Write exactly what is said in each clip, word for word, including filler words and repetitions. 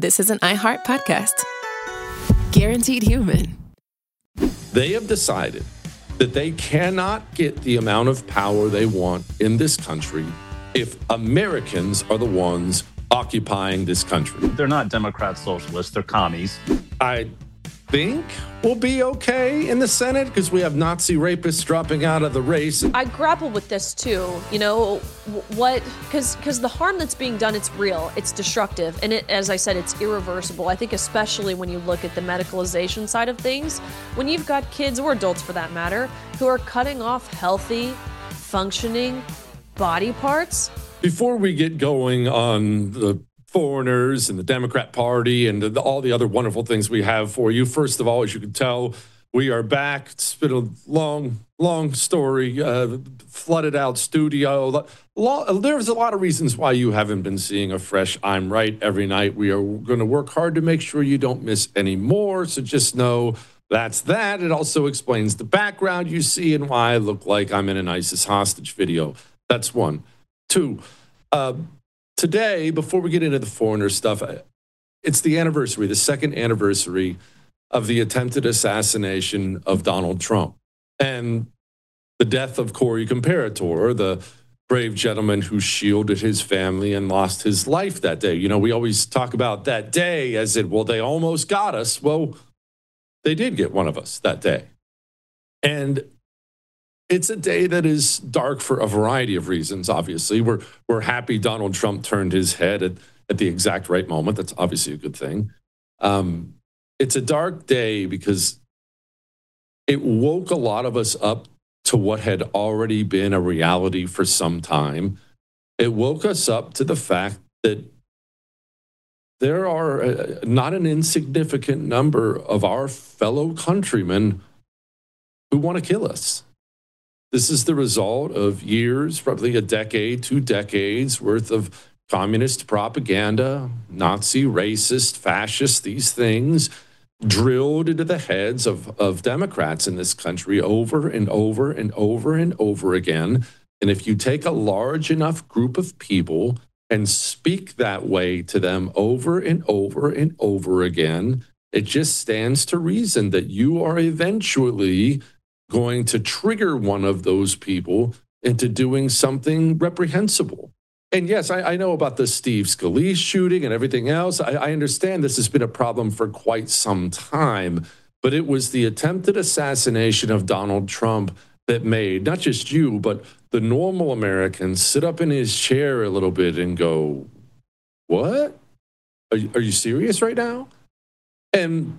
This is an iHeart podcast. Guaranteed Human. They have decided that they cannot get the amount of power they want in this country if Americans are the ones occupying this country. They're not Democrat socialists, they're commies. I think we'll be okay in the Senate because we have Nazi rapists dropping out of the race. I grapple with this too, you know, what, because because the harm that's being done, it's real, it's destructive, and it, as I said, it's irreversible. I think especially when you look at the medicalization side of things, when you've got kids, or adults for that matter, who are cutting off healthy, functioning body parts. Before we get going on the foreigners and the Democrat Party and the, all the other wonderful things we have for you, first of all, as you can tell, we are back. It's been a long, long story, uh, flooded out studio. There's a lot of reasons why you haven't been seeing a fresh I'm Right every night. We are going to work hard to make sure you don't miss any more. So just know that's that. It also explains the background you see and why I look like I'm in an ISIS hostage video. That's one. Two, uh, today, before we get into the foreigner stuff, it's the anniversary, the second anniversary of the attempted assassination of Donald Trump and the death of Corey Comparator, the brave gentleman who shielded his family and lost his life that day. You know, we always talk about that day as it, well, they almost got us. Well, they did get one of us that day. And it's a day that is dark for a variety of reasons, obviously. We're we're happy Donald Trump turned his head at, at the exact right moment. That's obviously a good thing. Um, it's a dark day because it woke a lot of us up to what had already been a reality for some time. It woke us up to the fact that there are a, not an insignificant number of our fellow countrymen who want to kill us. This is the result of years, probably a decade, two decades worth of communist propaganda, Nazi, racist, fascist, these things drilled into the heads of, of Democrats in this country over and over and over and over again. And if you take a large enough group of people and speak that way to them over and over and over again, it just stands to reason that you are eventually going to trigger one of those people into doing something reprehensible. And yes, I, I know about the Steve Scalise shooting and everything else. I, I understand this has been a problem for quite some time, but it was the attempted assassination of Donald Trump that made not just you, but the normal American sit up in his chair a little bit and go, what? Are you, are you serious right now? And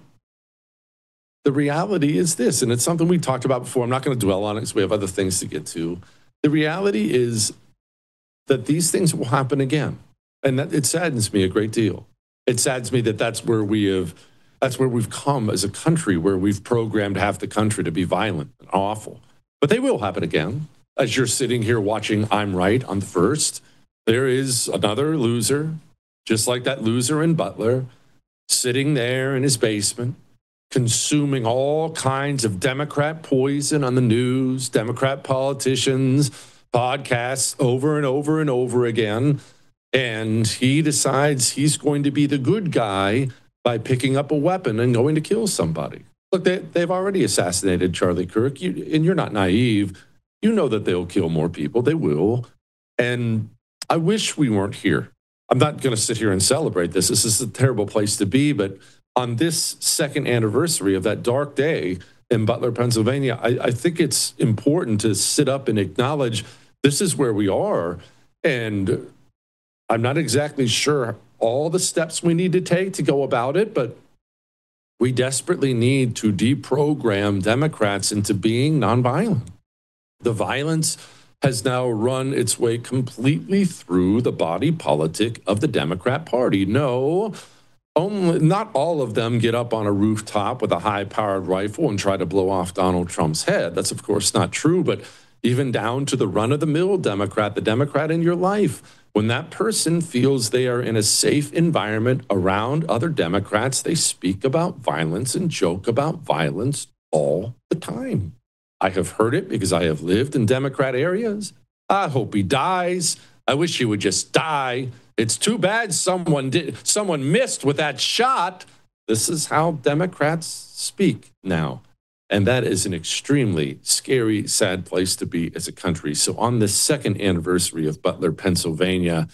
the reality is this, and it's something we talked about before. I'm not going to dwell on it because we have other things to get to. The reality is that these things will happen again. And that it saddens me a great deal. It saddens me that that's where we have, that's where we've come as a country, where we've programmed half the country to be violent and awful. But they will happen again. As you're sitting here watching I'm Right on the first, there is another loser, just like that loser in Butler, sitting there in his basement, consuming all kinds of Democrat poison on the news, Democrat politicians, podcasts over and over and over again. And he decides he's going to be the good guy by picking up a weapon and going to kill somebody. Look, they, they've already assassinated Charlie Kirk, you, and you're not naive. You know that they'll kill more people. They will. And I wish we weren't here. I'm not going to sit here and celebrate this. This is a terrible place to be, but on this second anniversary of that dark day in Butler, Pennsylvania, I, I think it's important to sit up and acknowledge this is where we are. And I'm not exactly sure all the steps we need to take to go about it, but we desperately need to deprogram Democrats into being nonviolent. The violence has now run its way completely through the body politic of the Democrat Party. No, Only, not all of them get up on a rooftop with a high-powered rifle and try to blow off Donald Trump's head. That's, of course, not true. But even down to the run-of-the-mill Democrat, the Democrat in your life, when that person feels they are in a safe environment around other Democrats, they speak about violence and joke about violence all the time. I have heard it because I have lived in Democrat areas. I hope he dies. I wish he would just die. It's too bad someone did someone missed with that shot. This is how Democrats speak now. And that is an extremely scary, sad place to be as a country. So on the second anniversary of Butler, Pennsylvania,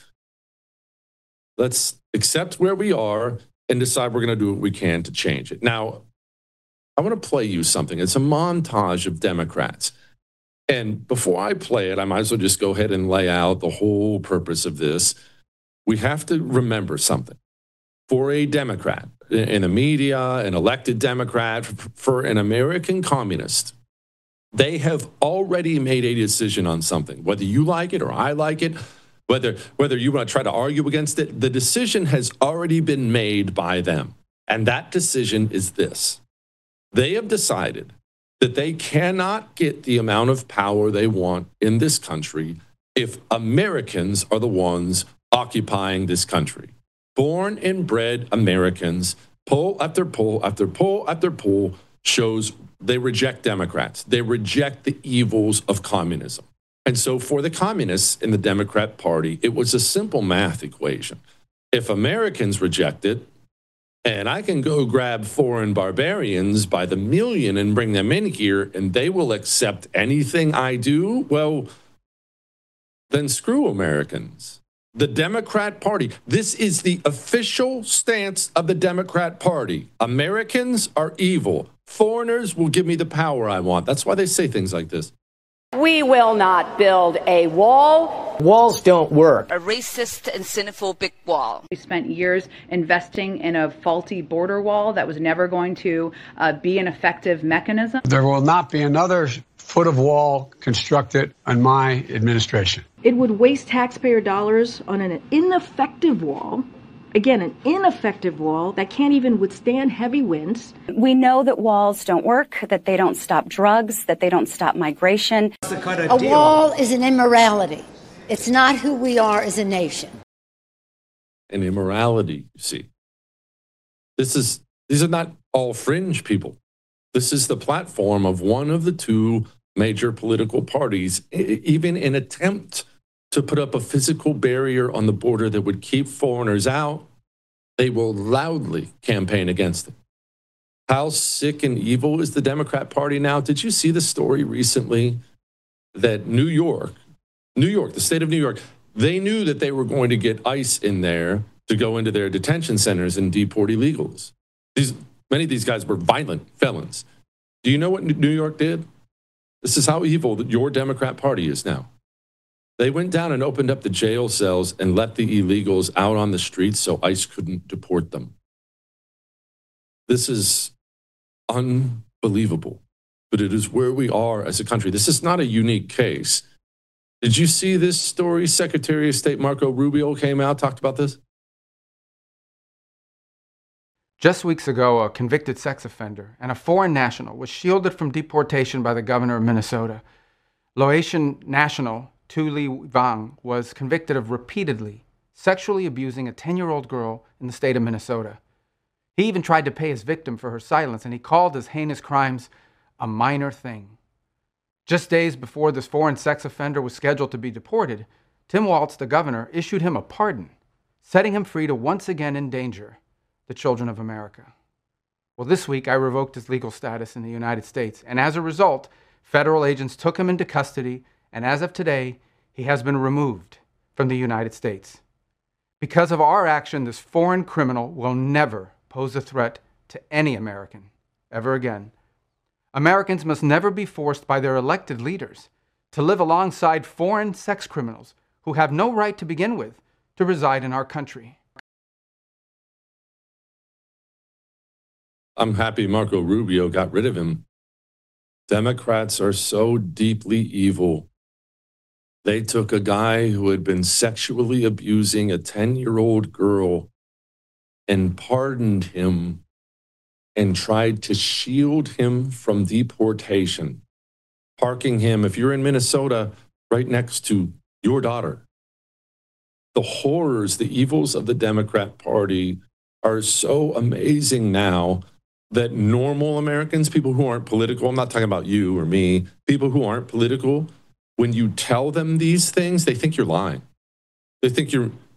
let's accept where we are and decide we're going to do what we can to change it. Now, I want to play you something. It's a montage of Democrats. And before I play it, I might as well just go ahead and lay out the whole purpose of this. We have to remember something. For a Democrat, in the media, an elected Democrat, for an American communist, they have already made a decision on something. Whether you like it or I like it, whether, whether you want to try to argue against it, the decision has already been made by them. And that decision is this. They have decided that they cannot get the amount of power they want in this country if Americans are the ones occupying this country. Born and bred Americans, poll after poll after poll after poll shows they reject Democrats. They reject the evils of communism. And so for the communists in the Democrat Party, it was a simple math equation. If Americans reject it, and I can go grab foreign barbarians by the million and bring them in here, and they will accept anything I do, well, then screw Americans. The Democrat Party, this is the official stance of the Democrat Party. Americans are evil. Foreigners will give me the power I want. That's why they say things like this. We will not build a wall. Walls don't work. A racist and xenophobic wall. We spent years investing in a faulty border wall that was never going to uh, be an effective mechanism. There will not be another foot of wall constructed on my administration. It would waste taxpayer dollars on an ineffective wall. Again, an ineffective wall that can't even withstand heavy winds. We know that walls don't work, that they don't stop drugs, that they don't stop migration. A wall is an immorality. It's not who we are as a nation. An immorality, you see. This is, these are not all fringe people. This is the platform of one of the two major political parties, even an attempt to put up a physical barrier on the border that would keep foreigners out. They will loudly campaign against it. How sick and evil is the Democrat Party now? Did you see the story recently that New York, New York, the state of New York, they knew that they were going to get ICE in there to go into their detention centers and deport illegals. These, many of these guys were violent felons. Do you know what New York did? This is how evil that your Democrat Party is now. They went down and opened up the jail cells and let the illegals out on the streets so ICE couldn't deport them. This is unbelievable, but it is where we are as a country. This is not a unique case. Did you see this story? Secretary of State Marco Rubio came out, talked about this. Just weeks ago, a convicted sex offender and a foreign national was shielded from deportation by the governor of Minnesota. Laotian national Tu Le Vang was convicted of repeatedly sexually abusing a ten-year-old girl in the state of Minnesota. He even tried to pay his victim for her silence, and he called his heinous crimes a minor thing. Just days before this foreign sex offender was scheduled to be deported, Tim Walz, the governor, issued him a pardon, setting him free to once again endanger the children of America. Well, this week I revoked his legal status in the United States, and as a result, federal agents took him into custody, and as of today, he has been removed from the United States. Because of our action, this foreign criminal will never pose a threat to any American ever again. Americans must never be forced by their elected leaders to live alongside foreign sex criminals who have no right to begin with to reside in our country. I'm happy Marco Rubio got rid of him. Democrats are so deeply evil. They took a guy who had been sexually abusing a ten-year-old girl and pardoned him and tried to shield him from deportation, parking him, if you're in Minnesota, right next to your daughter. The horrors, the evils of the Democrat Party are so amazing now that normal Americans, people who aren't political, I'm not talking about you or me, people who aren't political, when you tell them these things, they think you're lying. They think you're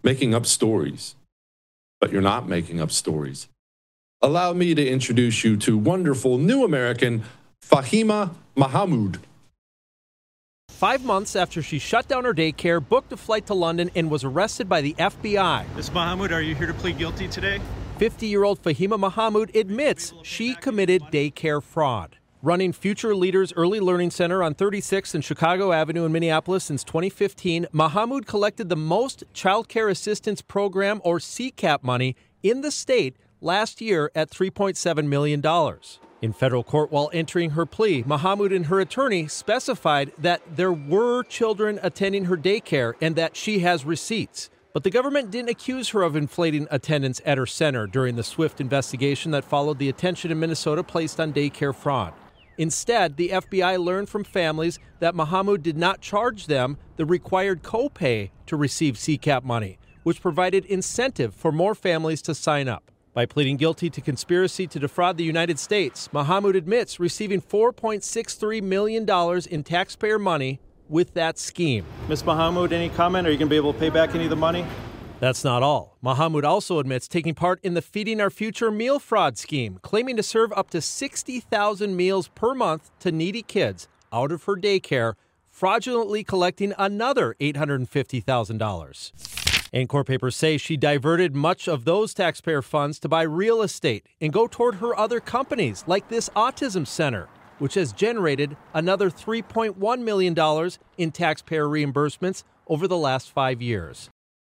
making up stories. But you're not making up stories. Allow me to introduce you to wonderful new American Fahima Mahamud. Five months after she shut down her daycare, booked a flight to London, and was arrested by the F B I. Miz Mahamud, are you here to plead guilty today? fifty-year-old Fahima Mahamud admits she committed daycare fraud. Running Future Leaders Early Learning Center on thirty-sixth and Chicago Avenue in Minneapolis since twenty fifteen, Mahamud collected the most Child Care Assistance Program, or C CAP, money in the state last year at three point seven million dollars. In federal court while entering her plea, Mahamud and her attorney specified that there were children attending her daycare and that she has receipts. But the government didn't accuse her of inflating attendance at her center during the swift investigation that followed the attention in Minnesota placed on daycare fraud. Instead, the F B I learned from families that Mahamud did not charge them the required copay to receive C CAP money, which provided incentive for more families to sign up. By pleading guilty to conspiracy to defraud the United States, Mahamud admits receiving four point six three million dollars in taxpayer money with that scheme. Miz Mahamud, any comment? Are you going to be able to pay back any of the money? That's not all. Mahamud also admits taking part in the Feeding Our Future meal fraud scheme, claiming to serve up to sixty thousand meals per month to needy kids out of her daycare, fraudulently collecting another eight hundred fifty thousand dollars. And court papers say she diverted much of those taxpayer funds to buy real estate and go toward her other companies, like this autism center, which has generated another three point one million dollars in taxpayer reimbursements over the last five years.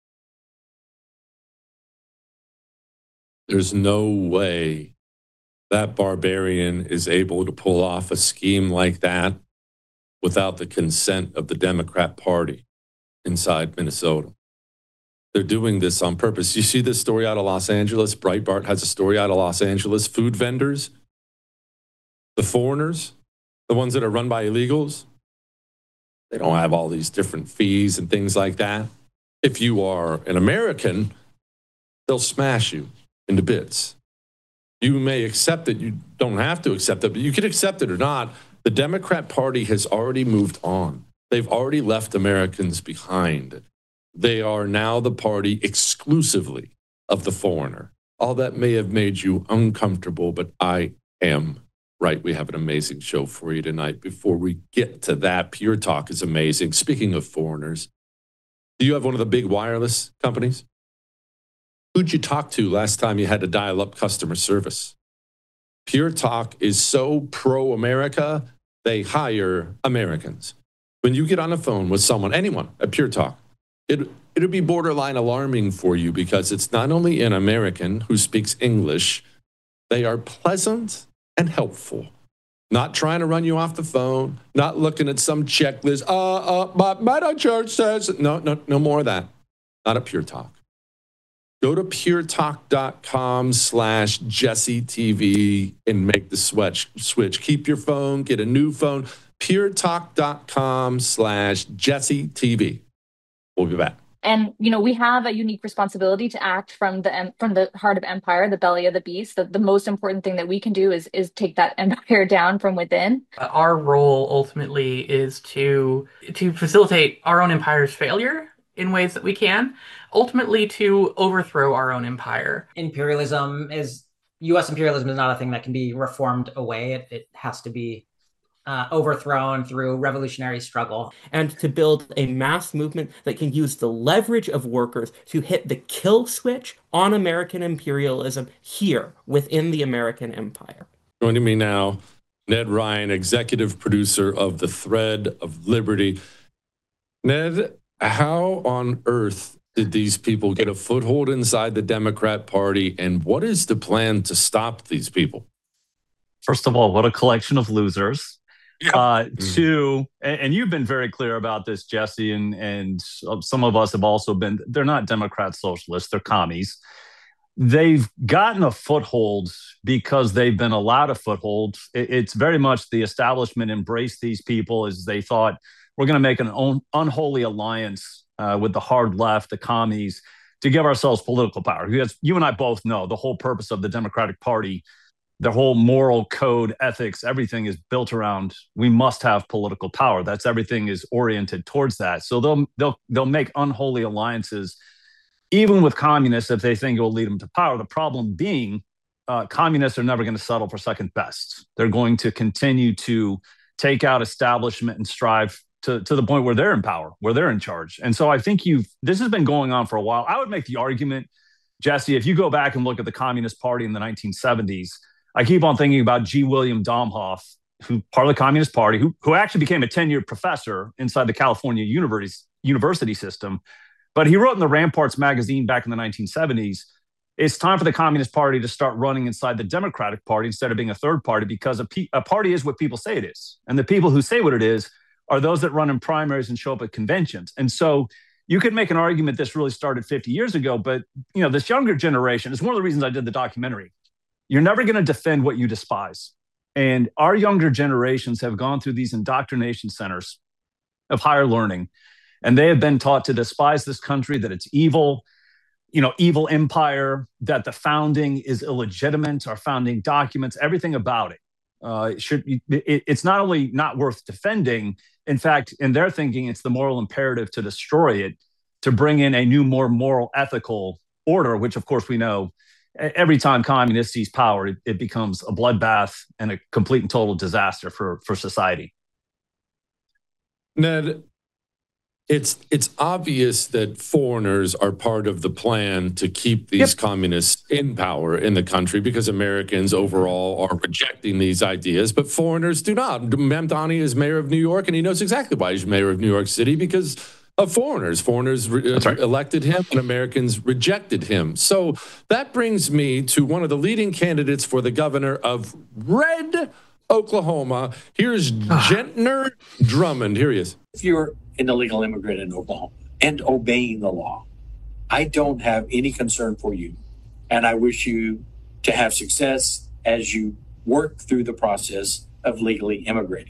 There's no way that barbarian is able to pull off a scheme like that without the consent of the Democrat Party inside Minnesota. They're doing this on purpose. You see this story out of Los Angeles? Breitbart has a story out of Los Angeles. Food vendors, the foreigners, the ones that are run by illegals, they don't have all these different fees and things like that. If you are an American, they'll smash you into bits. You may accept it. You don't have to accept it, but you can accept it or not. The Democrat Party has already moved on. They've already left Americans behind. They are now the party exclusively of the foreigner. All that may have made you uncomfortable, but I am right. We have an amazing show for you tonight. Before we get to that, Pure Talk is amazing. Speaking of foreigners, do you have one of the big wireless companies? Who'd you talk to last time you had to dial up customer service? Pure Talk is so pro-America, they hire Americans. When you get on the phone with someone, anyone at Pure Talk, It it would be borderline alarming for you because it's not only an American who speaks English, they are pleasant and helpful. Not trying to run you off the phone, not looking at some checklist. Uh, uh, but my church says, no, no, no more of that. Not at Pure Talk. Go to puretalk.com slash Jesse TV and make the switch. Switch. Keep your phone, get a new phone. puretalk.com slash Jesse TV. We'll be back. And, you know, we have a unique responsibility to act from the from the heart of empire, the belly of the beast. The, the most important thing that we can do is is take that empire down from within. Our role ultimately is to to facilitate our own empire's failure in ways that we can, ultimately to overthrow our own empire. Imperialism is, U S imperialism is not a thing that can be reformed away. It, it has to be Uh, overthrown through revolutionary struggle. And to build a mass movement that can use the leverage of workers to hit the kill switch on American imperialism here within the American empire. Joining me now, Ned Ryan, executive producer of The Thread of Liberty. Ned, how on earth did these people get a foothold inside the Democrat Party, and what is the plan to stop these people? First of all, what a collection of losers. Yeah. Uh, two, and, and you've been very clear about this, Jesse, and, and some of us have also been, they're not Democrat socialists, they're commies. They've gotten a foothold because they've been allowed a foothold. It, it's very much the establishment embraced these people as they thought, we're going to make an un- unholy alliance uh, with the hard left, the commies, to give ourselves political power. Because you and I both know the whole purpose of the Democratic Party, the whole moral code, ethics, everything is built around we must have political power. That's everything is oriented towards that. So they'll they'll they'll make unholy alliances even with communists, if they think it will lead them to power, the problem being uh, communists are never going to settle for second best. They're going to continue to take out establishment and strive to, to the point where they're in power, where they're in charge. And so I think you've this has been going on for a while. I would make the argument, Jesse, if you go back and look at the Communist Party in the nineteen seventies, I keep on thinking about G. William Domhoff, who part of the Communist Party, who, who actually became a tenured professor inside the California university, university system. But he wrote in the Ramparts magazine back in the nineteen seventies, it's time for the Communist Party to start running inside the Democratic Party instead of being a third party, because a, pe- a party is what people say it is. And the people who say what it is are those that run in primaries and show up at conventions. And so you could make an argument this really started fifty years ago, but you know, this younger generation is one of the reasons I did the documentary. You're never going to defend what you despise. And our younger generations have gone through these indoctrination centers of higher learning, and they have been taught to despise this country, that it's evil, you know, evil empire, that the founding is illegitimate, our founding documents, everything about it. Uh, it should it, it's not only not worth defending, in fact, in their thinking, it's the moral imperative to destroy it, to bring in a new, more moral, ethical order, which, of course, we know every time communists seize power, it, it becomes a bloodbath and a complete and total disaster for, for society. Ned, it's it's obvious that foreigners are part of the plan to keep these yep. communists in power in the country, because Americans overall are rejecting these ideas, but foreigners do not. Mamdani is mayor of New York, and he knows exactly why he's mayor of New York City, because of foreigners. Foreigners re- right. elected him, and Americans rejected him. So that brings me to one of the leading candidates for the governor of Red Oklahoma. Here's Gentner Drummond. Here he is. If you're an illegal immigrant in Oklahoma and obeying the law, I don't have any concern for you. And I wish you to have success as you work through the process of legally immigrating.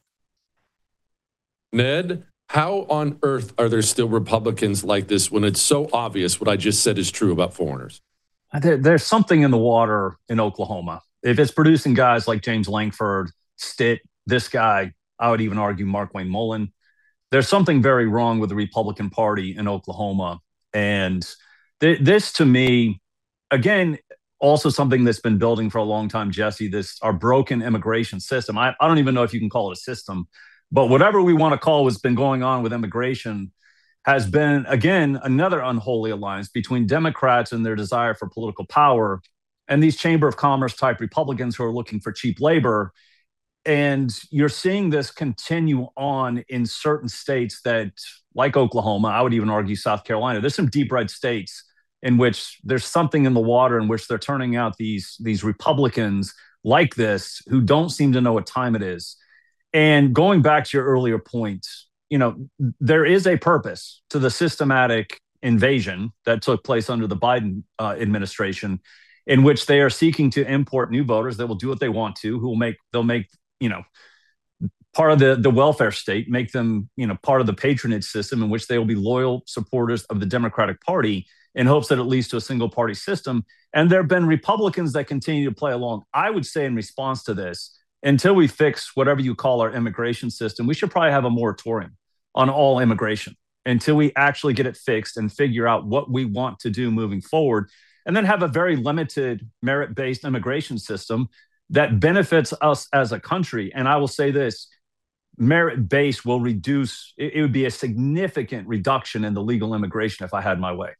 Ned, how on earth are there still Republicans like this when it's so obvious what I just said is true about foreigners? There, there's something in the water in Oklahoma. If it's producing guys like James Lankford, Stitt, this guy, I would even argue Mark Wayne Mullen, there's something very wrong with the Republican Party in Oklahoma. And th- this, to me, again, also something that's been building for a long time, Jesse, this our broken immigration system. I, I don't even know if you can call it a system, but whatever we want to call what's been going on with immigration has been, again, another unholy alliance between Democrats and their desire for political power and these Chamber of Commerce type Republicans who are looking for cheap labor. And you're seeing this continue on in certain states that, like Oklahoma, I would even argue South Carolina, there's some deep red states in which there's something in the water in which they're turning out these, these Republicans like this who don't seem to know what time it is. And going back to your earlier point, you know, there is a purpose to the systematic invasion that took place under the Biden uh, administration, in which they are seeking to import new voters that will do what they want to, who will make, they'll make, you know, part of the, the welfare state, make them, you know, part of the patronage system in which they will be loyal supporters of the Democratic Party in hopes that it leads to a single party system. And there have been Republicans that continue to play along. I would say in response to this, until we fix whatever you call our immigration system, we should probably have a moratorium on all immigration until we actually get it fixed and figure out what we want to do moving forward, and then have a very limited merit-based immigration system that benefits us as a country. And I will say this, merit-based will reduce, it, it would be a significant reduction in the legal immigration if I had my way.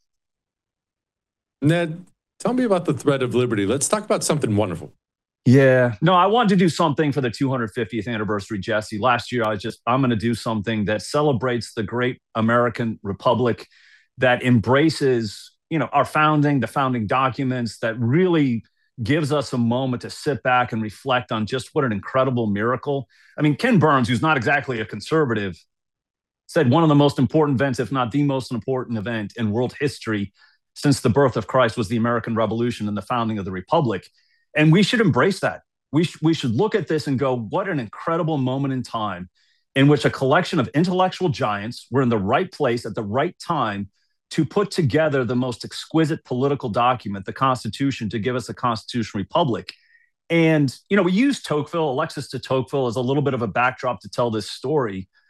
Ned, tell me about the thread of liberty. Let's talk about something wonderful. Yeah, no, I wanted to do something for the two hundred fiftieth anniversary, Jesse. Last year, I was just, I'm going to do something that celebrates the great American Republic, that embraces, you know, our founding, the founding documents, that really gives us a moment to sit back and reflect on just what an incredible miracle. I mean, Ken Burns, who's not exactly a conservative, said one of the most important events, if not the most important event in world history since the birth of Christ, was the American Revolution and the founding of the Republic. And we should embrace that. We, sh- we should look at this and go, what an incredible moment in time in which a collection of intellectual giants were in the right place at the right time to put together the most exquisite political document, the Constitution, to give us a constitutional republic. And, you know, we use Tocqueville, Alexis de Tocqueville, as a little bit of a backdrop to tell this story.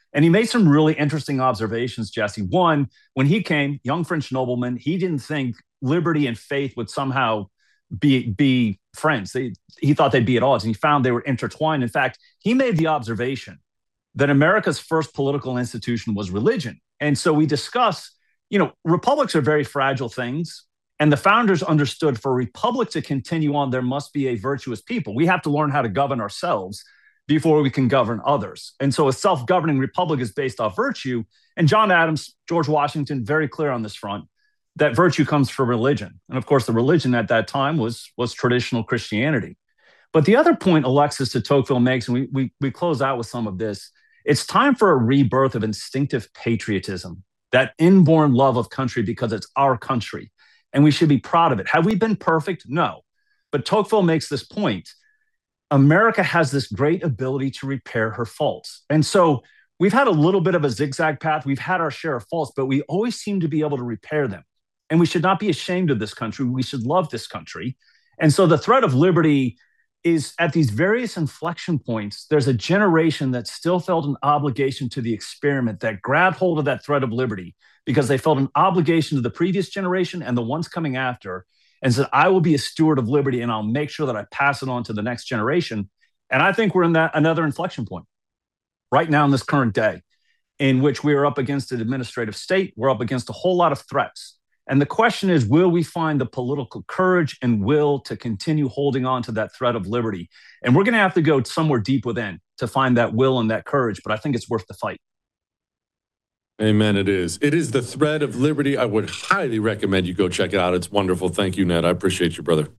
And he made some really interesting observations, Jesse. One, when he came, young French nobleman, he didn't think liberty and faith would somehow be, be friends. They, he thought they'd be at odds, and he found they were intertwined. In fact, he made the observation that America's first political institution was religion. And so we discuss, you know, republics are very fragile things. And the founders understood for a republic to continue on, there must be a virtuous people. We have to learn how to govern ourselves before we can govern others. And so a self-governing republic is based off virtue. And John Adams, George Washington, very clear on this front, that virtue comes from religion. And of course, the religion at that time was, was traditional Christianity. But the other point Alexis de Tocqueville makes, and we, we, we close out with some of this, it's time for a rebirth of instinctive patriotism, that inborn love of country because it's our country. And we should be proud of it. Have we been perfect? No. But Tocqueville makes this point. America has this great ability to repair her faults. And so we've had a little bit of a zigzag path. We've had our share of faults, but we always seem to be able to repair them. And we should not be ashamed of this country. We should love this country. And so the thread of liberty is at these various inflection points, there's a generation that still felt an obligation to the experiment, that grabbed hold of that thread of liberty because they felt an obligation to the previous generation and the ones coming after, and said, I will be a steward of liberty and I'll make sure that I pass it on to the next generation. And I think we're in that another inflection point right now in this current day, in which we are up against an administrative state. We're up against a whole lot of threats. And the question is, will we find the political courage and will to continue holding on to that thread of liberty? And we're going to have to go somewhere deep within to find that will and that courage, but I think it's worth the fight. Amen. It is. It is the thread of liberty. I would highly recommend you go check it out. It's wonderful. Thank you, Ned. I appreciate you, brother.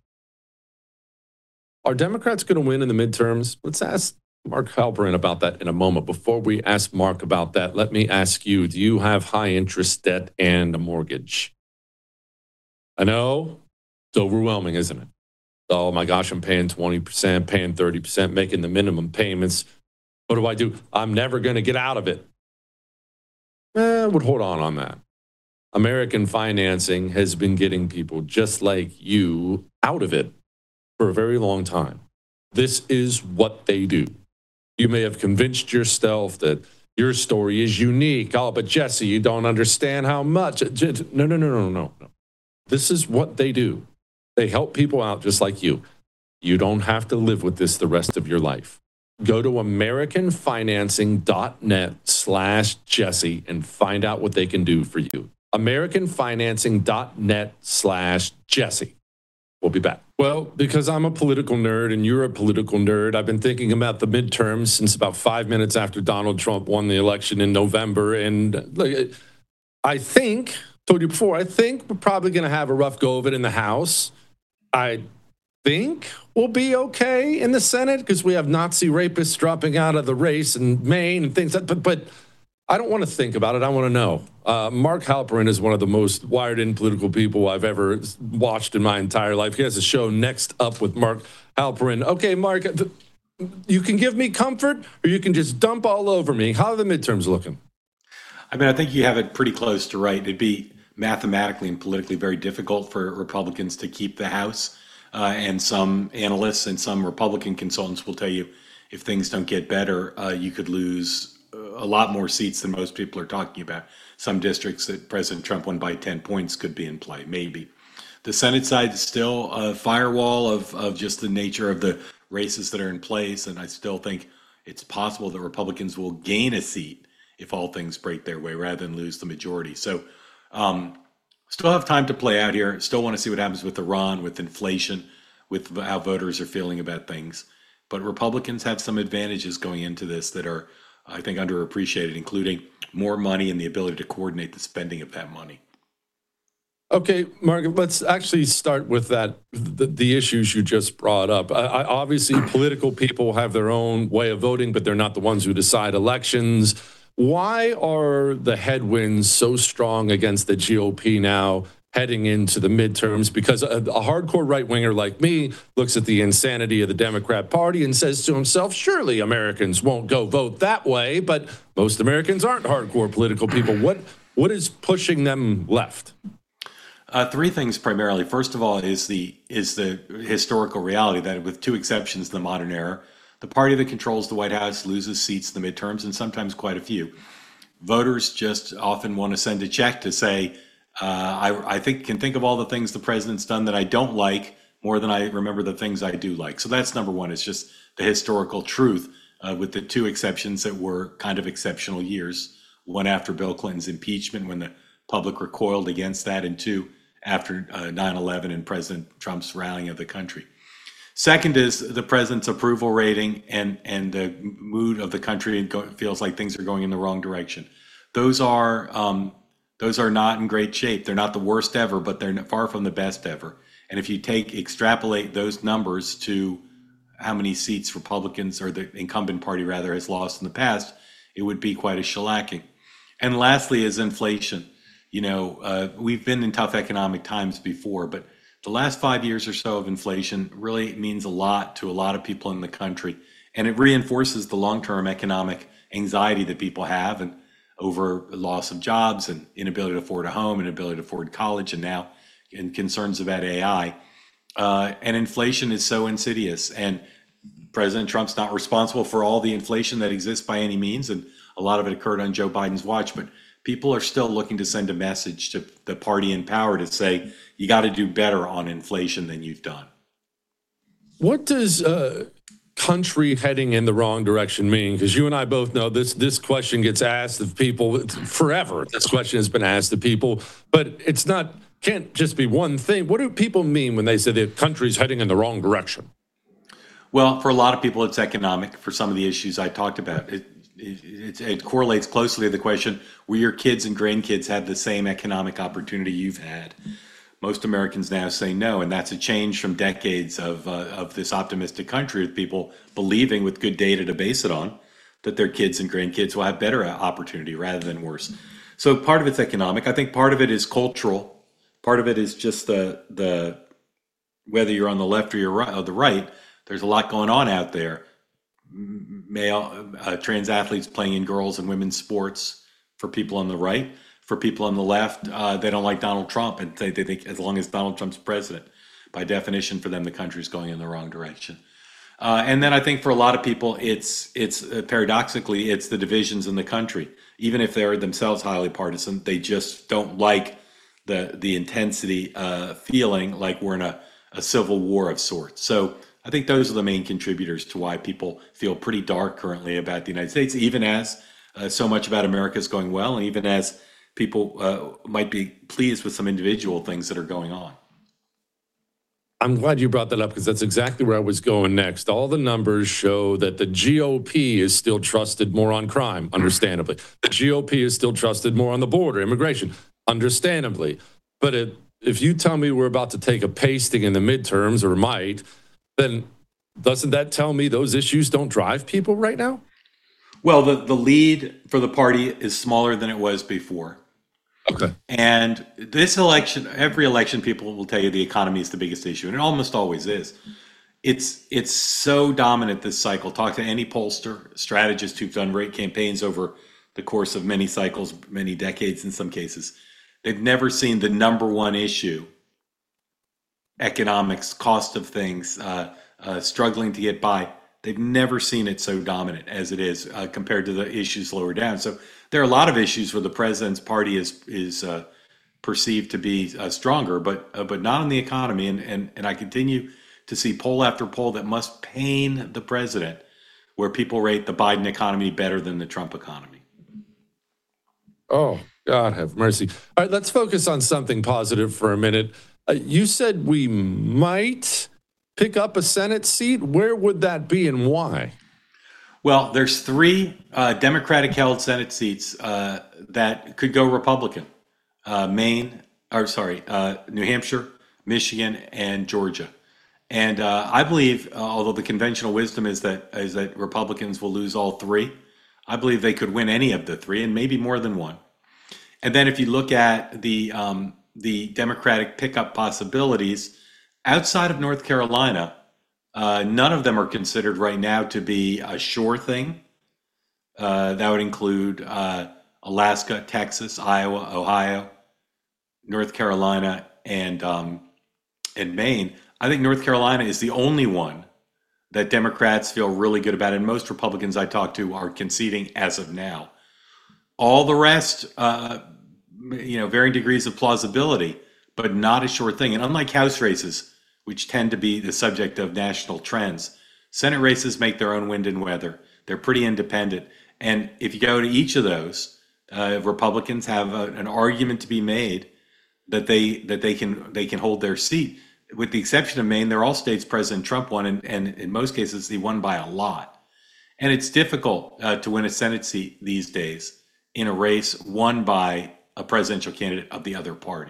Are Democrats going to win in the midterms? Let's ask Mark Halperin about that in a moment. Before we ask Mark about that, let me ask you, do you have high interest debt and a mortgage? I know it's overwhelming, isn't it? Oh my gosh, I'm paying twenty percent, paying thirty percent, making the minimum payments. What do I do? I'm never going to get out of it. Eh, I would hold on on that. American Financing has been getting people just like you out of it for a very long time. This is what they do. You may have convinced yourself that your story is unique. Oh, but Jesse, you don't understand how much. No, no, no, no, no, no. This is what they do. They help people out just like you. You don't have to live with this the rest of your life. Go to americanfinancing.net slash Jesse and find out what they can do for you. americanfinancing.net slash Jesse. We'll be back. Well, because I'm a political nerd and you're a political nerd, I've been thinking about the midterms since about five minutes after Donald Trump won the election in November. And I think, told you before, I think we're probably going to have a rough go of it in the House. I think we'll be okay in the Senate because we have Nazi rapists dropping out of the race in Maine and things. That, but, but I don't want to think about it. I want to know. Uh, Mark Halperin is one of the most wired-in political people I've ever watched in my entire life. He has a show Next Up with Mark Halperin. Okay, Mark, you can give me comfort or you can just dump all over me. How are the midterms looking? I mean, I think you have it pretty close to right. It'd be mathematically and politically very difficult for Republicans to keep the House. Uh, and some analysts and some Republican consultants will tell you if things don't get better, uh, you could lose a lot more seats than most people are talking about. Some districts that President Trump won by ten points could be in play, maybe. The Senate side is still a firewall of, of just the nature of the races that are in place. And I still think it's possible that Republicans will gain a seat if all things break their way rather than lose the majority. So um, still have time to play out here. Still want to see what happens with Iran, with inflation, with how voters are feeling about things. But Republicans have some advantages going into this that are, I think, underappreciated, including more money and the ability to coordinate the spending of that money. Okay, Mark, let's actually start with that, the, the issues you just brought up. I, I, obviously, political people have their own way of voting, but they're not the ones who decide elections. Why are the headwinds so strong against the G O P now heading into the midterms? Because a, a hardcore right-winger like me looks at the insanity of the Democrat Party and says to himself, surely Americans won't go vote that way, but most Americans aren't hardcore political people. What What is pushing them left? Uh, three things primarily. First of all is the is the historical reality that with two exceptions in the modern era, the party that controls the White House loses seats in the midterms, and sometimes quite a few. Voters just often want to send a check to say, uh, I, I think can think of all the things the president's done that I don't like more than I remember the things I do like. So that's number one. It's just the historical truth, uh, with the two exceptions that were kind of exceptional years. One after Bill Clinton's impeachment, when the public recoiled against that, and two after uh, nine eleven and President Trump's rallying of the country. Second is the president's approval rating and and the mood of the country. It go, feels like things are going in the wrong direction. Those are um, those are not in great shape. They're not the worst ever, but they're far from the best ever. And if you take extrapolate those numbers to how many seats Republicans, or the incumbent party rather, has lost in the past, it would be quite a shellacking. And lastly is inflation. You know, uh, we've been in tough economic times before, but the last five years or so of inflation really means a lot to a lot of people in the country. And it reinforces the long-term economic anxiety that people have, and over loss of jobs and inability to afford a home, inability to afford college, and now and concerns about A I. Uh, and inflation is so insidious. And President Trump's not responsible for all the inflation that exists by any means. And a lot of it occurred on Joe Biden's watch. But people are still looking to send a message to the party in power to say, you got to do better on inflation than you've done. What does uh, country heading in the wrong direction mean? Because you and I both know this this question gets asked of people forever. This question has been asked of people, but it's not, can't just be one thing. What do people mean when they say the country's heading in the wrong direction? Well, for a lot of people, it's economic. For some of the issues I talked about, it, it, it, it correlates closely to the question, will your kids and grandkids have the same economic opportunity you've had? Most Americans now say no, and that's a change from decades of uh, of this optimistic country, with people believing, with good data to base it on, that their kids and grandkids will have better opportunity rather than worse. So part of it's economic. I think part of it is cultural. Part of it is just the the whether you're on the left or you're right, or the right. There's a lot going on out there. Male uh, trans athletes playing in girls and women's sports for people on the right. For people on the left, uh, they don't like Donald Trump, and they, they think as long as Donald Trump's president, by definition, for them, the country's going in the wrong direction. Uh, and then I think for a lot of people, it's it's uh, paradoxically, it's the divisions in the country. Even if they're themselves highly partisan, they just don't like the the intensity, uh, feeling like we're in a, a civil war of sorts. So I think those are the main contributors to why people feel pretty dark currently about the United States, even as uh, so much about America is going well, and even as people uh, might be pleased with some individual things that are going on. I'm glad you brought that up, because that's exactly where I was going next. All the numbers show that the G O P is still trusted more on crime, understandably. The G O P is still trusted more on the border, immigration, understandably. But it, if you tell me we're about to take a pasting in the midterms, or might, then doesn't that tell me those issues don't drive people right now? Well, the, the lead for the party is smaller than it was before. Okay. And this election, every election, people will tell you the economy is the biggest issue, and it almost always is. It's it's so dominant this cycle. Talk to any pollster, strategist who've done great campaigns over the course of many cycles, many decades in some cases. They've never seen the number one issue, economics, cost of things, uh, uh, struggling to get by. They've never seen it so dominant as it is uh, compared to the issues lower down. So there are a lot of issues where the president's party is is uh, perceived to be uh, stronger, but uh, but not in the economy. And, and and I continue to see poll after poll that must pain the president, where people rate the Biden economy better than the Trump economy. Oh, God have mercy. All right, let's focus on something positive for a minute. Uh, you said we might pick up a Senate seat. Where would that be and why? Well, there's three uh, Democratic-held Senate seats uh, that could go Republican. Uh, Maine, or sorry, uh, New Hampshire, Michigan, and Georgia. And uh, I believe, uh, although the conventional wisdom is that is that Republicans will lose all three, I believe they could win any of the three, and maybe more than one. And then if you look at the um, the Democratic pickup possibilities outside of North Carolina, Uh, none of them are considered right now to be a sure thing. Uh, that would include uh, Alaska, Texas, Iowa, Ohio, North Carolina, and um, and Maine. I think North Carolina is the only one that Democrats feel really good about, and most Republicans I talk to are conceding as of now. All the rest, uh, you know, varying degrees of plausibility, but not a sure thing. And unlike House races, which tend to be the subject of national trends, Senate races make their own wind and weather. They're pretty independent. And if you go to each of those, uh, Republicans have a, an argument to be made that they that they can they can hold their seat. With the exception of Maine, they're all states President Trump won, and, and in most cases, he won by a lot. And it's difficult uh, to win a Senate seat these days in a race won by a presidential candidate of the other party.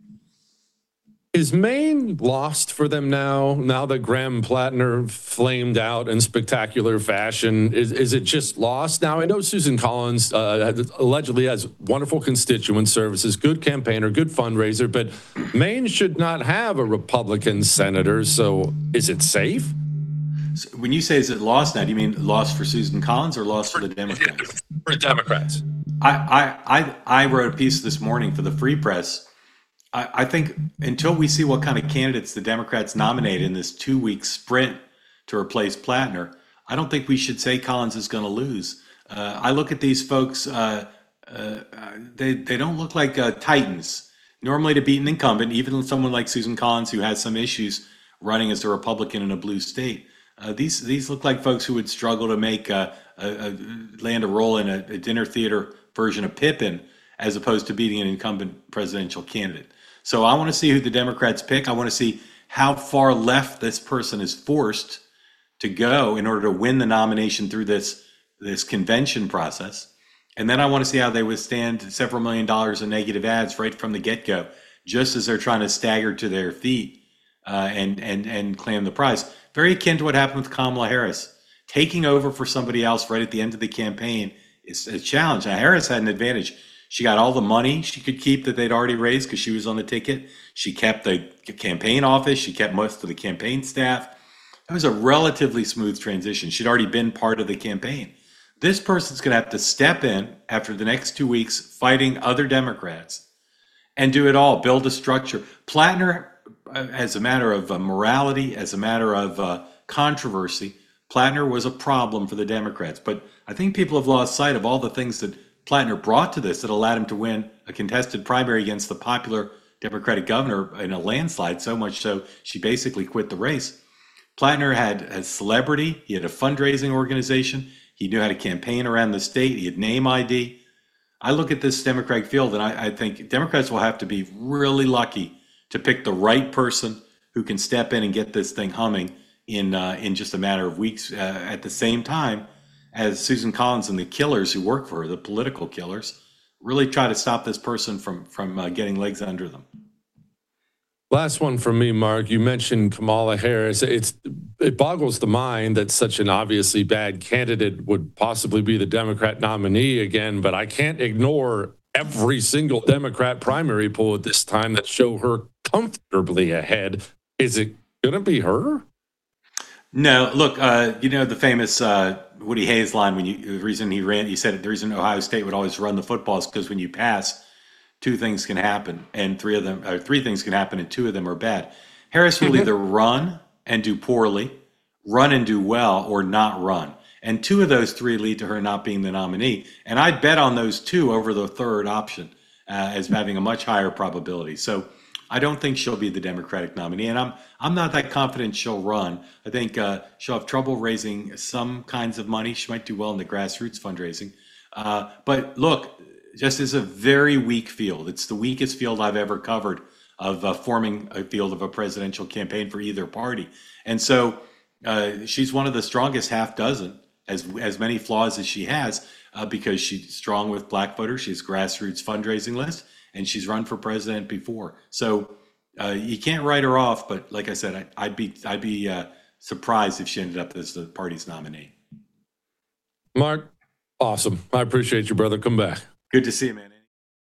Is Maine lost for them now, now that Graham Plattner flamed out in spectacular fashion? Is, is it just lost now? I know Susan Collins uh, allegedly has wonderful constituent services, good campaigner, good fundraiser, but Maine should not have a Republican senator. So is it safe? So when you say is it lost now, do you mean lost for Susan Collins or lost for the Democrats? For Democrats. I, I, I, I wrote a piece this morning for the Free Press. I think until we see what kind of candidates the Democrats nominate in this two-week sprint to replace Plattner, I don't think we should say Collins is going to lose. Uh, I look at these folks; uh, uh, they they don't look like uh, titans. Normally, to beat an incumbent, even someone like Susan Collins, who has some issues running as a Republican in a blue state, uh, these these look like folks who would struggle to make a, a, a land a role in a, a dinner theater version of Pippin, as opposed to beating an incumbent presidential candidate. So I want to see who the Democrats pick. I want to see how far left this person is forced to go in order to win the nomination through this, this convention process. And then I want to see how they withstand several million dollars in negative ads right from the get-go, just as they're trying to stagger to their feet uh, and, and, and claim the prize. Very akin to what happened with Kamala Harris. Taking over for somebody else right at the end of the campaign is a challenge. Now, Harris had an advantage. She got all the money she could keep that they'd already raised because she was on the ticket. She kept the campaign office. She kept most of the campaign staff. It was a relatively smooth transition. She'd already been part of the campaign. This person's going to have to step in after the next two weeks fighting other Democrats and do it all, build a structure. Plattner, as a matter of uh, morality, as a matter of uh, controversy, Plattner was a problem for the Democrats. But I think people have lost sight of all the things that Plattner brought to this that allowed him to win a contested primary against the popular Democratic governor in a landslide, so much so she basically quit the race. Plattner had a celebrity. He had a fundraising organization. He knew how to campaign around the state. He had name I D. I look at this Democratic field, and I, I think Democrats will have to be really lucky to pick the right person who can step in and get this thing humming in uh, in just a matter of weeks. Uh, at the same time, as Susan Collins and the killers who work for her, the political killers, really try to stop this person from from uh, getting legs under them. Last one from me, Mark. You mentioned Kamala Harris. It's it boggles the mind that such an obviously bad candidate would possibly be the Democrat nominee again, but I can't ignore every single Democrat primary poll at this time that show her comfortably ahead. Is it going to be her? No, look, uh, you know the famous uh, Woody Hayes line when you the reason he ran, he said the reason Ohio State would always run the football is because when you pass, two things can happen, and three of them, or three things can happen, and two of them are bad. Harris will either run and do poorly, run and do well, or not run. And two of those three lead to her not being the nominee. And I'd bet on those two over the third option uh, as having a much higher probability. So I don't think she'll be the Democratic nominee, and I'm I'm not that confident she'll run. I think uh, she'll have trouble raising some kinds of money. She might do well in the grassroots fundraising. Uh, but look, just as a very weak field. It's the weakest field I've ever covered of uh, forming a field of a presidential campaign for either party. And so uh, she's one of the strongest half dozen, as as many flaws as she has, uh, because she's strong with black voters. She's grassroots fundraising list, and she's run for president before. So uh, you can't write her off. But like I said, I, I'd be I'd be uh, surprised if she ended up as the party's nominee. Mark, awesome. I appreciate you, brother. Come back. Good to see you, man.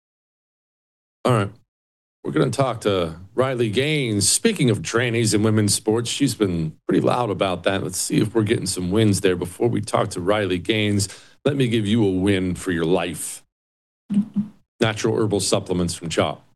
All right. We're going to talk to Riley Gaines. Speaking of trannies in women's sports, she's been pretty loud about that. Let's see if we're getting some wins there. Before we talk to Riley Gaines, let me give you a win for your life. Natural herbal supplements from CHOP.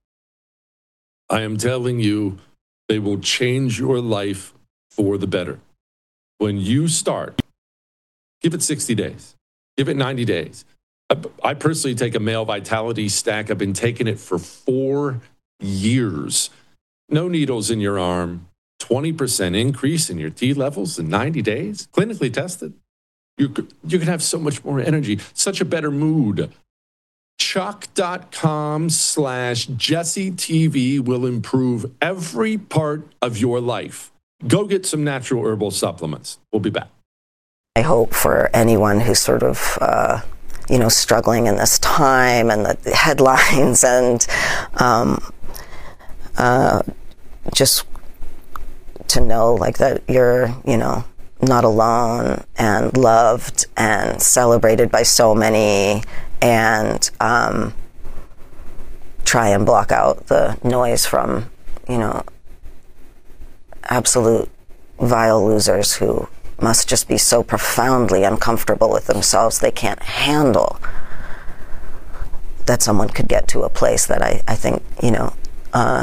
I am telling you, they will change your life for the better. when you start, give it sixty days, give it ninety days. I, I personally take a male vitality stack. I've been taking it for four years. No needles in your arm, twenty percent increase in your T levels in ninety days, clinically tested. You could, you can have so much more energy, such a better mood. Choq.com slash Jesse TV will improve every part of your life. Go get some natural herbal supplements. We'll be back. I hope for anyone who's sort of, uh, you know, struggling in this time and the headlines and um, uh, just to know like that you're, you know, not alone and loved and celebrated by so many, and um, try and block out the noise from, you know, absolute vile losers who must just be so profoundly uncomfortable with themselves they can't handle that someone could get to a place that I, I think, you know, uh,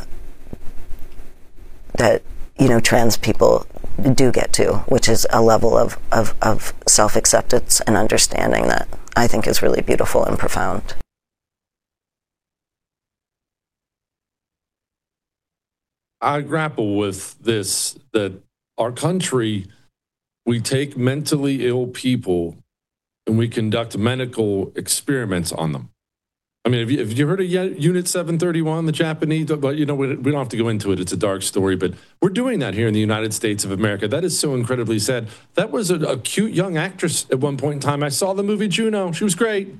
that, you know, trans people do get to, which is a level of, of, of self-acceptance and understanding that I think is really beautiful and profound. I grapple with this, that our country, we take mentally ill people and we conduct medical experiments on them. I mean, have you, have you heard of Unit seven thirty-one, the Japanese? But, you know, we, we don't have to go into it. It's a dark story, but we're doing that here in the United States of America. That is so incredibly sad. That was a, a cute young actress at one point in time. I saw the movie Juno. She was great.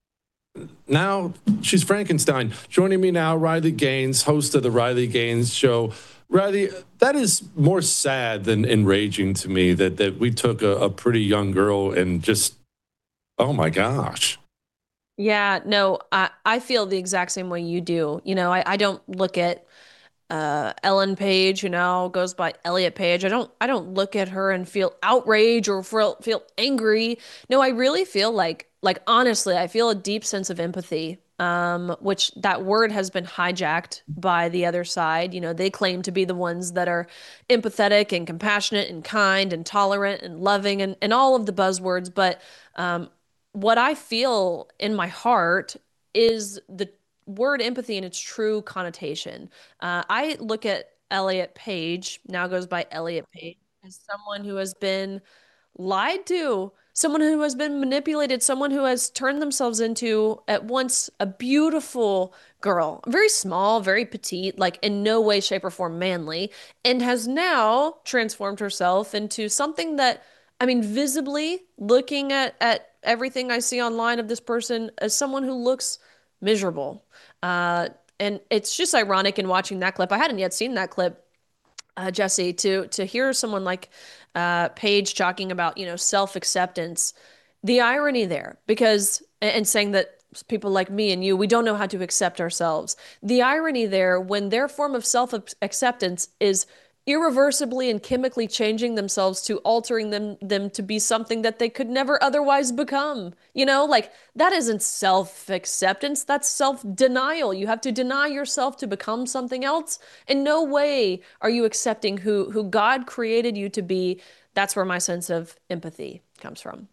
Now she's Frankenstein. Joining me now, Riley Gaines, host of the Riley Gaines Show. Riley, that is more sad than enraging to me that, that we took a, a pretty young girl and just, oh my gosh. Yeah, no, I, I feel the exact same way you do. You know, I, I don't look at uh, Ellen Page, who now goes by Elliot Page. I don't I don't look at her and feel outrage or feel, feel angry. No, I really feel like, like honestly, I feel a deep sense of empathy, um, which that word has been hijacked by the other side. You know, they claim to be the ones that are empathetic and compassionate and kind and tolerant and loving and, and all of the buzzwords. But um, what I feel in my heart is the word empathy in its true connotation. Uh, I look at Elliot Page, now goes by Elliot Page, as someone who has been lied to, someone who has been manipulated, someone who has turned themselves into at once a beautiful girl, very small, very petite, like in no way, shape, or form manly, and has now transformed herself into something that, I mean, visibly looking at, at everything I see online of this person as someone who looks miserable. Uh, and it's just ironic in watching that clip. I hadn't yet seen that clip, uh, Jesse, to to hear someone like uh, Paige talking about, you know, self-acceptance, the irony there, because, and saying that people like me and you, we don't know how to accept ourselves. The irony there, when their form of self-acceptance is irreversibly and chemically changing themselves to altering them them to be something that they could never otherwise become. You know, like that isn't self-acceptance, that's self-denial. You have to deny yourself to become something else. In no way are you accepting who who God created you to be. That's where my sense of empathy comes from.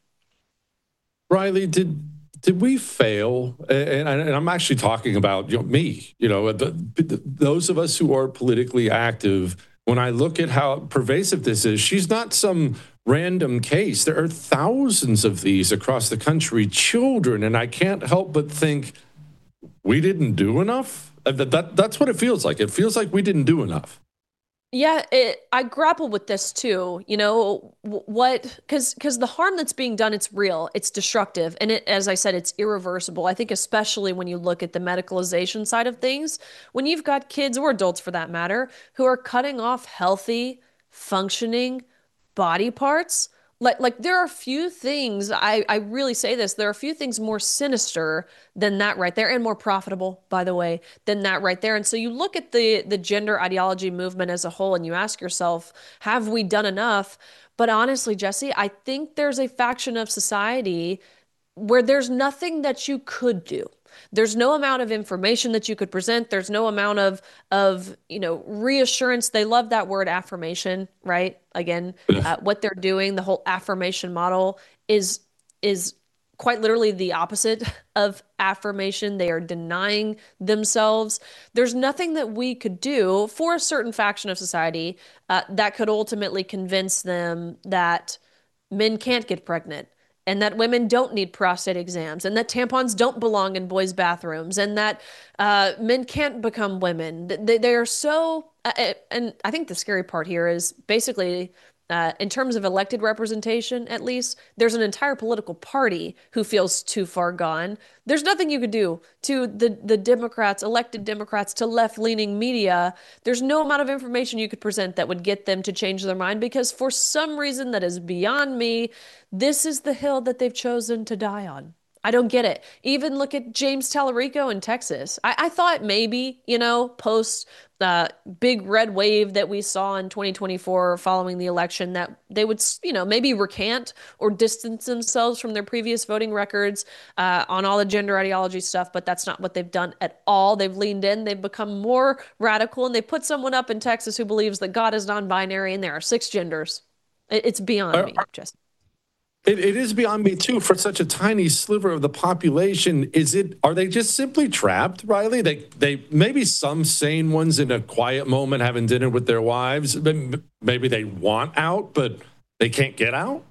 Riley, did did we fail? And, and I'm actually talking about, you know, me, you know, the, the, those of us who are politically active. When I look at how pervasive this is, she's not some random case. There are thousands of these across the country, children, and I can't help but think we didn't do enough. That, that, that's what it feels like. It feels like we didn't do enough. Yeah, it, I grapple with this too. You know, what, because because the harm that's being done, it's real, it's destructive. And it, as I said, it's irreversible. I think especially when you look at the medicalization side of things, when you've got kids or adults for that matter, who are cutting off healthy, functioning body parts. Like, like there are few things, I, I really say this, there are few things more sinister than that right there, and more profitable, by the way, than that right there. And so you look at the, the gender ideology movement as a whole and you ask yourself, have we done enough? But honestly, Jesse, I think there's a faction of society where there's nothing that you could do. There's no amount of information that you could present. There's no amount of, of you know, reassurance. They love that word affirmation, right? Again, uh, what they're doing, the whole affirmation model is is quite literally the opposite of affirmation. They are denying themselves. There's nothing that we could do for a certain faction of society uh, that could ultimately convince them that men can't get pregnant, and that women don't need prostate exams, and that tampons don't belong in boys' bathrooms, and that uh, men can't become women. They, they are so, uh, and I think the scary part here is basically, uh, in terms of elected representation, at least, there's an entire political party who feels too far gone. There's nothing you could do to the, the Democrats, elected Democrats, to left-leaning media. There's no amount of information you could present that would get them to change their mind, because for some reason that is beyond me, this is the hill that they've chosen to die on. I don't get it. Even look at James Tallarico in Texas. I, I thought maybe, you know, post the uh, big red wave that we saw in twenty twenty-four following the election, that they would, you know, maybe recant or distance themselves from their previous voting records uh, on all the gender ideology stuff, but that's not what they've done at all. They've leaned in, they've become more radical, and they put someone up in Texas who believes that God is non-binary and there are six genders. It, it's beyond uh, me, Justin. It, it is beyond me, too, for such a tiny sliver of the population. Is it, are they just simply trapped, Riley? They, they, maybe some sane ones in a quiet moment having dinner with their wives, maybe they want out, but they can't get out?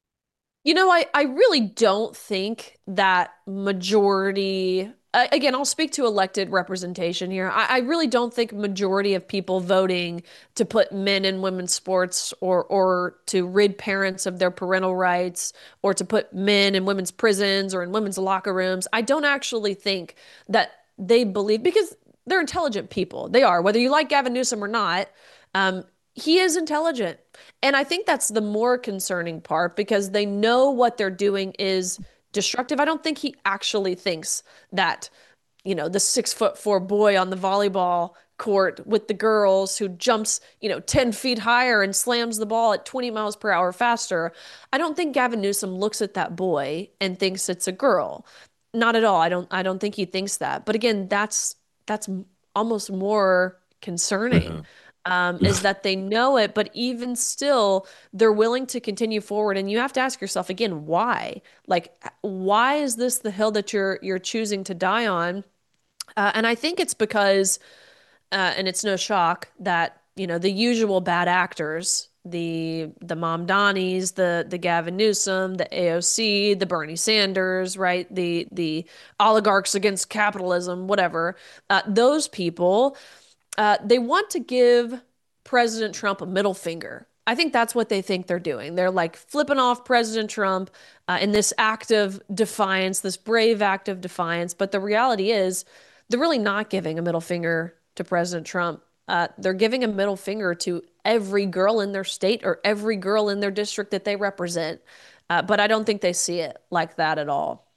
You know, I, I really don't think that majority... Again, I'll speak to elected representation here. I, I really don't think majority of people voting to put men in women's sports, or or to rid parents of their parental rights, or to put men in women's prisons or in women's locker rooms, I don't actually think that they believe, because they're intelligent people. They are, whether you like Gavin Newsom or not. Um, he is intelligent. And I think that's the more concerning part, because they know what they're doing is destructive. I don't think he actually thinks that, you know, the six foot four boy on the volleyball court with the girls who jumps, you know, ten feet higher and slams the ball at twenty miles per hour faster. I don't think Gavin Newsom looks at that boy and thinks it's a girl. Not at all. I don't, I don't think he thinks that. But again, that's, that's almost more concerning. Mm-hmm. Um, is that they know it, but even still, they're willing to continue forward. And you have to ask yourself again, why? Like, why is this the hill that you're you're choosing to die on? Uh, and I think it's because, uh, and it's no shock that, you know, the usual bad actors, the the Mamdanis, the the Gavin Newsom, the A O C, the Bernie Sanders, right? The the oligarchs against capitalism, whatever. Uh, those people. Uh, they want to give President Trump a middle finger. I think that's what they think they're doing. They're like flipping off President Trump uh, in this act of defiance, this brave act of defiance. But the reality is they're really not giving a middle finger to President Trump. Uh, they're giving a middle finger to every girl in their state or every girl in their district that they represent. Uh, but I don't think they see it like that at all.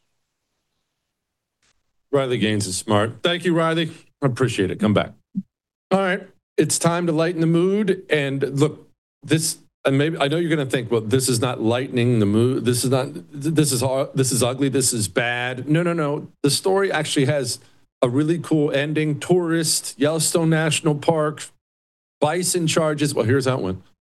Riley Gaines is smart. Thank you, Riley. I appreciate it. Come back. All right, it's time to lighten the mood. And look, this, and maybe I know you're going to think, well, this is not lightening the mood. This is not, this is, this is ugly. This is bad. No, no, no. The story actually has a really cool ending. Tourist, Yellowstone National Park, bison charges. Well, here's that one.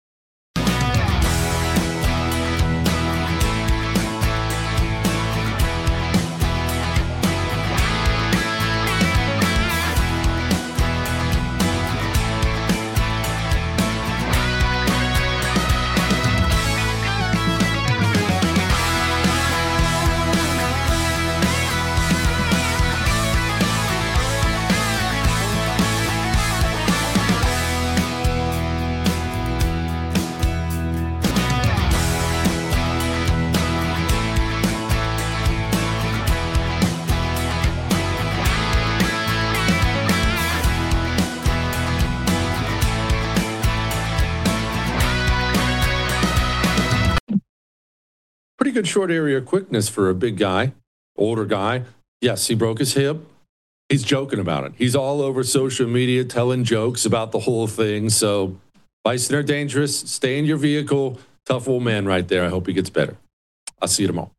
Good short area quickness for a big guy, older guy. Yes, he broke his hip. He's joking about it. He's all over social media telling jokes about the whole thing. So bison are dangerous. Stay in your vehicle. Tough old man right there. I hope he gets better. I'll see you tomorrow.